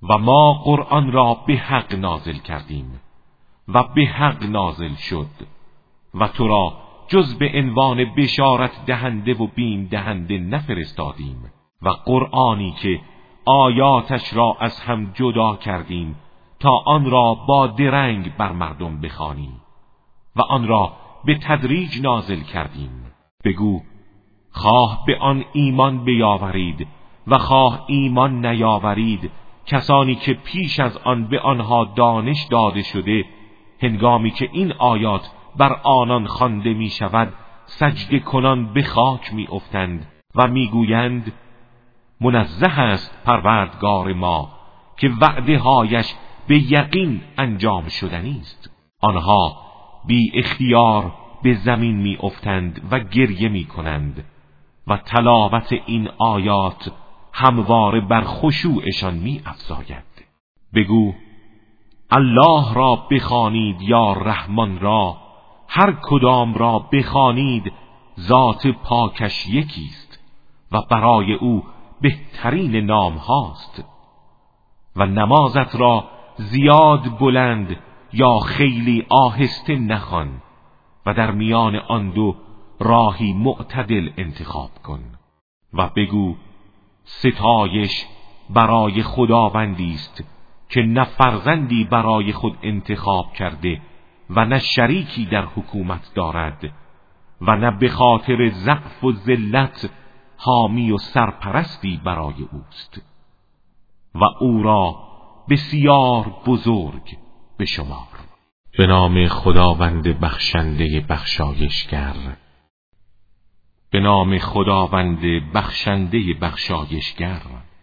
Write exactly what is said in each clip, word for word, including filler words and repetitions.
و ما قرآن را به حق نازل کردیم و به حق نازل شد و تو را جز به عنوان بشارت دهنده و بیم دهنده نفرستادیم و قرآنی که آیاتش را از هم جدا کردیم تا آن را با درنگ بر مردم بخوانی و آن را به تدریج نازل کردیم. بگو خواه به آن ایمان بیاورید و خواه ایمان نیاورید، کسانی که پیش از آن به آنها دانش داده شده هنگامی که این آیات بر آنان خوانده می شود سجده کنان به خاک می افتند و می گویند منزه است پروردگار ما که وعده هایش به یقین انجام شدنی است. آنها بی اختیار به زمین می افتند و گریه می کنند و تلاوت این آیات همواره بر خشوعشان می افزاید. بگو الله را بخوانید یا رحمان را، هر کدام را بخوانید ذات پاکش یکیست و برای او بهترین نام هاست. و نمازت را زیاد بلند یا خیلی آهسته نخوان و در میان آن دو راهی معتدل انتخاب کن و بگو ستایش برای خداوندی است که نه فرزندی برای خود انتخاب کرده و نه شریکی در حکومت دارد و نه به خاطر ضعف و ذلت حامی و سرپرستی برای اوست و او را بسیار بزرگ بشمار. به نام خداوند بخشنده بخشایشگر. به نام خداوند بخشنده بخشایشگر.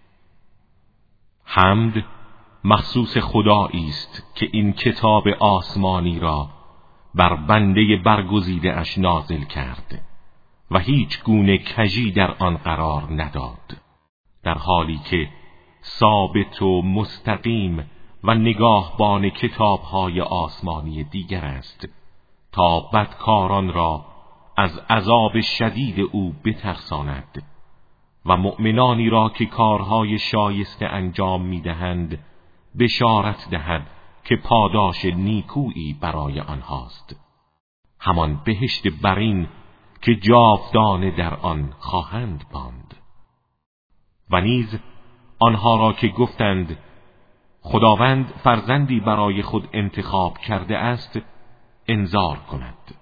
حمد مخصوص خدایی است که این کتاب آسمانی را بر بنده برگزیده اش نازل کرد و هیچ گونه کژی در آن قرار نداد، در حالی که ثابت و مستقیم و نگاهبان کتاب‌های آسمانی دیگر است تا بدکاران را از عذاب شدید او بترساند و مؤمنانی را که کارهای شایسته انجام می‌دهند بشارت دهد که پاداش نیکویی برای آنهاست، همان بهشت برین که جاودانه در آن خواهند ماند. و نیز آنها را که گفتند خداوند فرزندی برای خود انتخاب کرده است انذار کند